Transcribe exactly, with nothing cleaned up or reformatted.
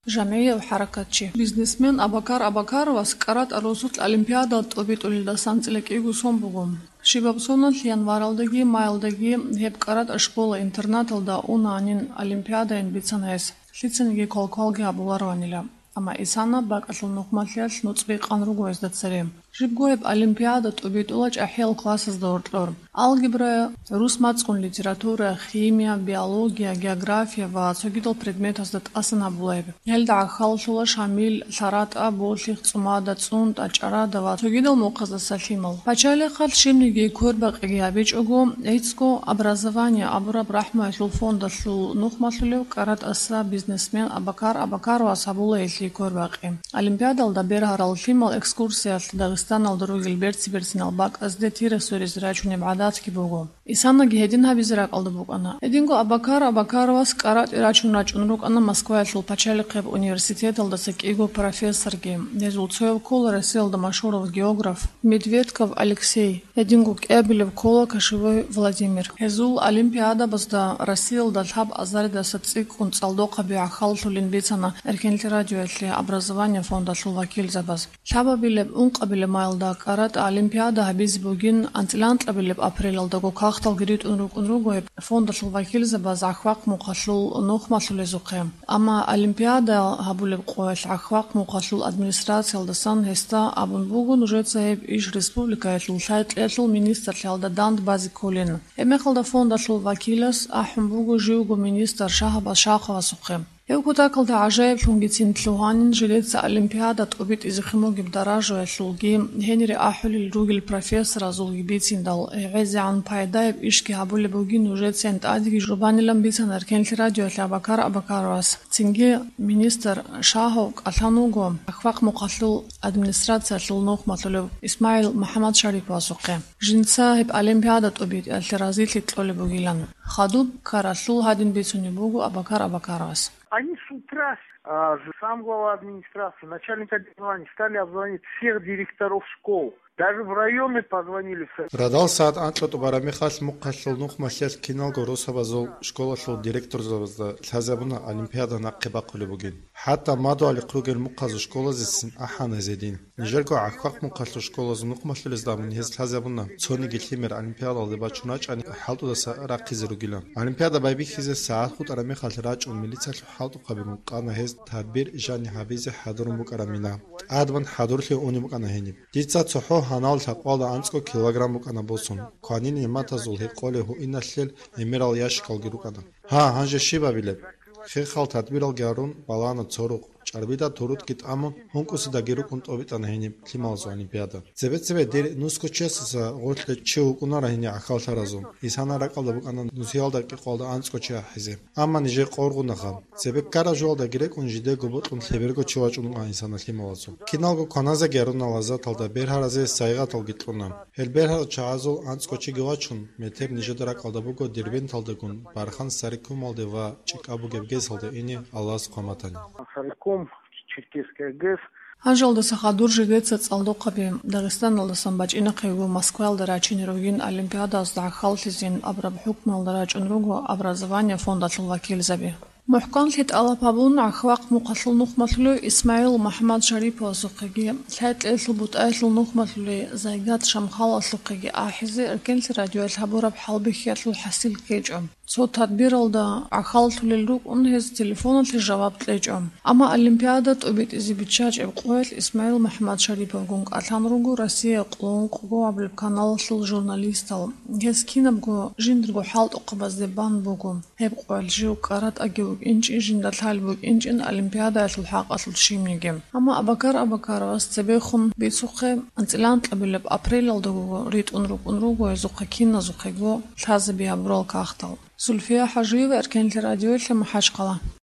جمعية وحركاتشي بيزنسمن أباكار أباكار واسكارات أروسوت الأولمبيادا طوبيت ولدسان تلك إيجو سون بوغم شبابسونا январалдagi майылдagi hepqarat школа интернаталда унанин олимпиада ин бицанайс лиценги колколги абуларванила ама исана бакалу нухматлиал нуцби qanrugoes дацаре жибгоеб олимпиада тубитулач ахел классес дортлор алгебра рус мацкун литература химия биология география ва цогидол предметас дат асана булаеб елда ахалшула шамил сарат аболих цумада цунт ачарада ва цогидол муқаза салимал пачали хал шимниги корбақиги абичуго эйцко образование абура брахма шул фонда шул нухматлев карат аса бизнесмен абакар абакар ва сабула эсли корбақи олимпиадалда берарал фимал экскурсия داغستان الدروج البرتي برسنال باك أزدي تيرة سوري زراعة بعدات كبوغو إسانا جهدينها بزراق الدبوك أنا إدينكو أباكار أباكار واس قرات إراچون راچون روك أنا مسكوية شل بچالي قب أونيورسيتيت الدسك إيغو بروفيسور جيم نزولتسويو كول رسيل دمشورов географ Медведков Алексей إدينكو كابلев кола кашевой Владимир هزول أولمبيادا بزدا رسيل دالحاب أزار دا ستصيق ونصالدوقا بيعخال شلين بيتنا إركين لراديو إتلي образование фонда شل وكيل زباز شابا بيلب أنقبل مايلدا قرات أولمبيادا هبيز بوغين أنتلانت قبل أبريل الدغو كاختل جريت أنروك أنروك فوند الوكيل زباز أخواق مقاشل نخمة لزقيم أما أولمبيادا هبول بقوش أخواق مقاشل أدمنستراسيال دسان هستا أبون بوغون جت صاحب إيش ريسبوبليكا يتلو شايت يتلو مينيستر شالدا داند بازي كولين إمخل دا فوند الوكيلس أحم بوغو جيوغو مينيستر شاهبا شاخوا سقيم يوكو تاكل دا عجائب شونجيتين تلوهانين جليتسا أولمبيادا تقبيت إذا خموغي بدراجو يشلوغي هنري أحول الروغ البروفيسور أزولغي بيتين دال عزي عن بايدايب إشكي هابولي بوغين وجيت سنت آديكي جرباني لم بيتان أركين لراديو يتلي أباكار أباكار واس تنجي مينيستر شاهوك ألانوغو أخواق مقاتلو أدمنستراتسا تلونوخ مطلو إسماعيل محمد شريف واسوقي جنسا هب أولمبيادا تقبيت الترازيت لتلولي بوغيلان خادوب كاراسلو هادين بيتوني بوغو أباكار أباكار واس Они с утра, а, сам глава администрации, начальник отделения стали обзвонить всех директоров школ. Даже в районы позвонили. Радал саат антлот барамихал муккалл нухмаллал кинал горосабазол школалл директор завазда лазабуна олимпиада нақиба қулубугин. Хатта маду алиқругер мукказ школазисин ахана зедин. Нижерго ахвақ муккалл школаз нухмаллал издамин хез лазабуна цони гилхимер олимпиада деба чунач ани халту даса рақизругилан. Олимпиада байби хизе саат хут арамихал рач ун милицал халту қабим қана хез табир жани хабизе хадурум букарамина. Адван хадурли уни букана хени. Дица цохо هنال تقوال أنسكو كيلوغرام بكنا بوسون قانين يماتا زول قوله هو إن الليل إميرال ياشكال جروكنا ها هنجا شيبا بيلب خيخال تدبير الجارون بالانا تصورق چربیدا تورود کیت اما هنگوسی داگیرو کنت آبیت آنهینی کلیمالزو الیمپیادا. زبط زبط دیر نوسکو چیست غورت چه وکونا راهینی عخال ترازو. ایسانا رکال دبوک آن نوسیال داکی قال دا آنسکو چه حزه. اما نیجی قارگو نخام. زبط کارا جوال داگیره کن جیده گبوت کن خبرگو چواج اون آنیسانا کلیمالزو. کینالگو کانازه گرون نوازات تالدا برهرازه سایغات تالگیت کنم. هل برهر چازو آنسکو چی گواچون متر نیجی درکال دبوکو دیربین تالدگون برخان سریکوم آلده و چک ابو گبگز آلده اینی الله سقامتانی. Черкесская ГЭС. Анжелда сахадур жигеца цалдоқаби Дагестан алдасан бачина қайгу Москва алдарачини ругин Олимпиада азда халфизин абраб хукм алдарачун ругу образование фонда тлвакил заби. محكان لت على بابون عخواق مقتل نخمتلو إسماعيل محمد شريف وسقيجي لت إثبوت أثل نخمتلو زيجات شمخال سقيجي أحزي أركن راديو الحبورة بحلبي خيرلو حسيل كيجم صوت تدبير الدا عخالت للروك أنهز تليفون الجواب تليجم أما الأولمبيادا تبيت إذا بتشاج بقوات إسماعيل محمد شريف وجونك أتلان روجو روسيا قلون قو عبر القناة شل جورناليستال هز كينا بقو جندرجو حالت أقبض دبان بقو هي بقول جو قرات أجو إنش إجن دلحال بوك إنش إن الأولمبيادا الحق أصل شيء من الجيم أما أبكر أبكر واستبيخم بيسوق أنتلان قبل بأبريل الدو ريت أنروك أنروك ويزوق كينا زوق جو لازم بيها برال كاختل سلفيا حجيب أركان الراديو لما حاج قلا